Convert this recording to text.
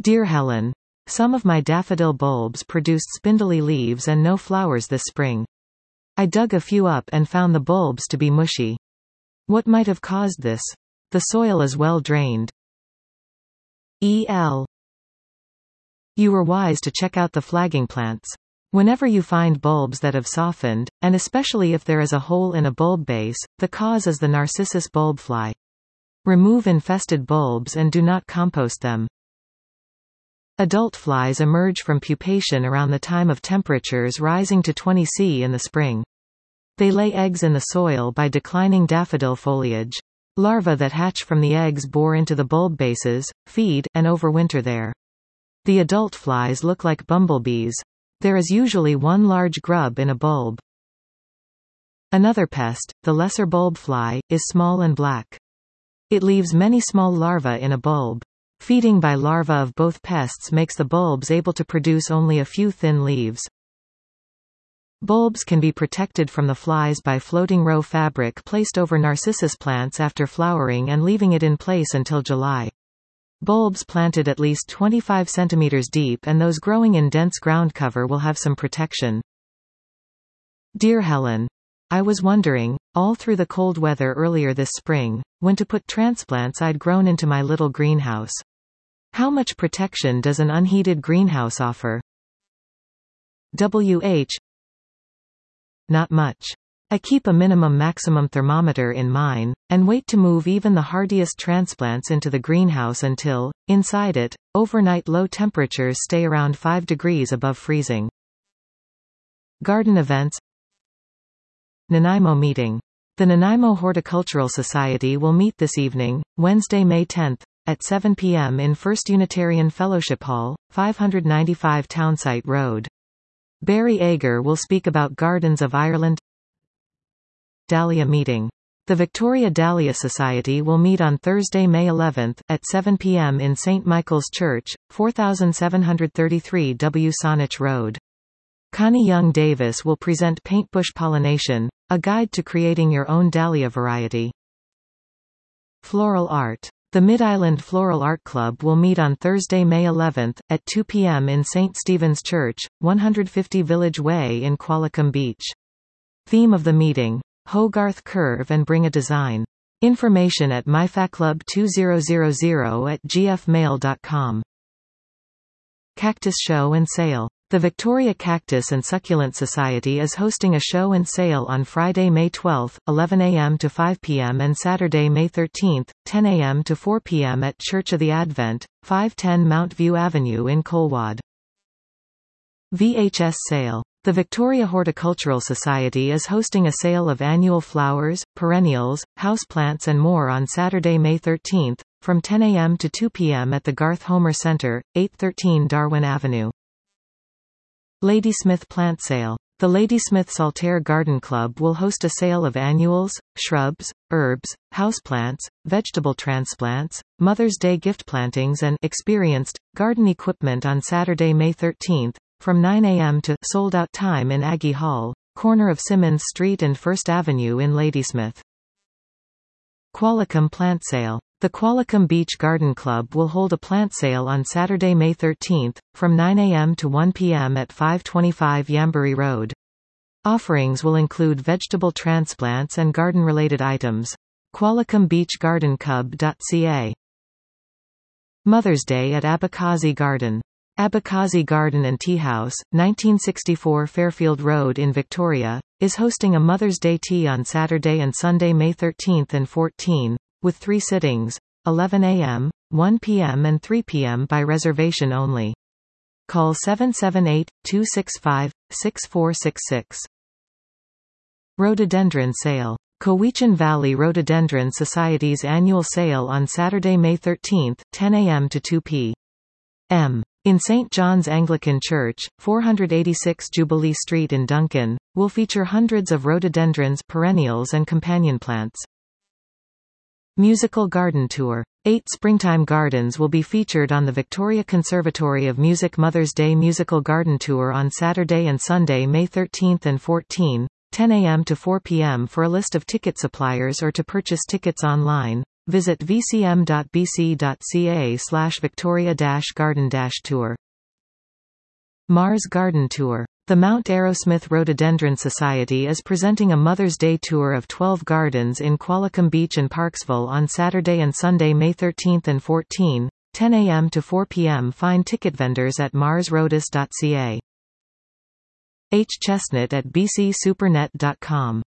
Dear Helen, some of my daffodil bulbs produced spindly leaves and no flowers this spring. I dug a few up and found the bulbs to be mushy. What might have caused this? The soil is well drained. E.L. You were wise to check out the flagging plants. Whenever you find bulbs that have softened, and especially if there is a hole in a bulb base, the cause is the Narcissus bulb fly. Remove infested bulbs and do not compost them. Adult flies emerge from pupation around the time of temperatures rising to 20 C in the spring. They lay eggs in the soil by declining daffodil foliage. Larvae that hatch from the eggs bore into the bulb bases, feed, and overwinter there. The adult flies look like bumblebees. There is usually one large grub in a bulb. Another pest, the lesser bulb fly, is small and black. It leaves many small larvae in a bulb. Feeding by larvae of both pests makes the bulbs able to produce only a few thin leaves. Bulbs can be protected from the flies by floating row fabric placed over narcissus plants after flowering and leaving it in place until July. Bulbs planted at least 25 cm deep and those growing in dense ground cover will have some protection. Dear Helen, I was wondering, all through the cold weather earlier this spring, when to put transplants I'd grown into my little greenhouse. How much protection does an unheated greenhouse offer? WH. Not much. I keep a minimum-maximum thermometer in mine, and wait to move even the hardiest transplants into the greenhouse until, inside it, overnight low temperatures stay around 5 degrees above freezing. Garden events. Nanaimo meeting. The Nanaimo Horticultural Society will meet this evening, Wednesday, May 10, at 7 p.m. in First Unitarian Fellowship Hall, 595 Townsite Road. Barry Ager will speak about Gardens of Ireland. Dahlia meeting. The Victoria Dahlia Society will meet on Thursday, May 11, at 7 p.m. in St. Michael's Church, 4733 W. Saanich Road. Connie Young Davis will present Paintbush Pollination, a guide to creating your own dahlia variety. Floral art. The Mid-Island Floral Art Club will meet on Thursday, May 11, at 2 p.m. in St. Stephen's Church, 150 Village Way in Qualicum Beach. Theme of the meeting: Hogarth Curve and Bring a Design. Information at myfaclub2000@gfmail.com. Cactus Show and Sale. The Victoria Cactus and Succulent Society is hosting a show and sale on Friday, May 12, 11 a.m. to 5 p.m. and Saturday, May 13, 10 a.m. to 4 p.m. at Church of the Advent, 510 Mount View Avenue in Colwad. VHS Sale. The Victoria Horticultural Society is hosting a sale of annual flowers, perennials, houseplants and more on Saturday, May 13, from 10 a.m. to 2 p.m. at the Garth Homer Center, 813 Darwin Avenue. Ladysmith Plant Sale. The Ladysmith Saltaire Garden Club will host a sale of annuals, shrubs, herbs, houseplants, vegetable transplants, Mother's Day gift plantings and experienced garden equipment on Saturday, May 13, from 9 a.m. to sold-out time in Aggie Hall, corner of Simmons Street and 1st Avenue in Ladysmith. Qualicum Plant Sale. The Qualicum Beach Garden Club will hold a plant sale on Saturday, May 13, from 9 a.m. to 1 p.m. at 525 Yambury Road. Offerings will include vegetable transplants and garden-related items. QualicumBeachGardenClub.ca. Mother's Day at Abacaxi Garden. Abacaxi Garden and Tea House, 1964 Fairfield Road in Victoria, is hosting a Mother's Day tea on Saturday and Sunday, May 13 and 14. With 3 sittings, 11 a.m., 1 p.m. and 3 p.m. by reservation only. Call 778-265-6466. Rhododendron Sale. Cowichan Valley Rhododendron Society's annual sale on Saturday, May 13, 10 a.m. to 2 p.m. in St. John's Anglican Church, 486 Jubilee Street in Duncan, will feature hundreds of rhododendrons, perennials and companion plants. Musical Garden Tour. 8 Springtime Gardens will be featured on the Victoria Conservatory of Music Mother's Day Musical Garden Tour on Saturday and Sunday, May 13 and 14, 10 a.m. to 4 p.m. For a list of ticket suppliers or to purchase tickets online, Visit vcm.bc.ca/victoria-garden-tour. Mars Garden Tour. The Mount Arrowsmith Rhododendron Society is presenting a Mother's Day tour of 12 gardens in Qualicum Beach and Parksville on Saturday and Sunday, May 13 and 14, 10 a.m. to 4 p.m. Find ticket vendors at marsrhodus.ca. H. Chestnut at bcsupernet.com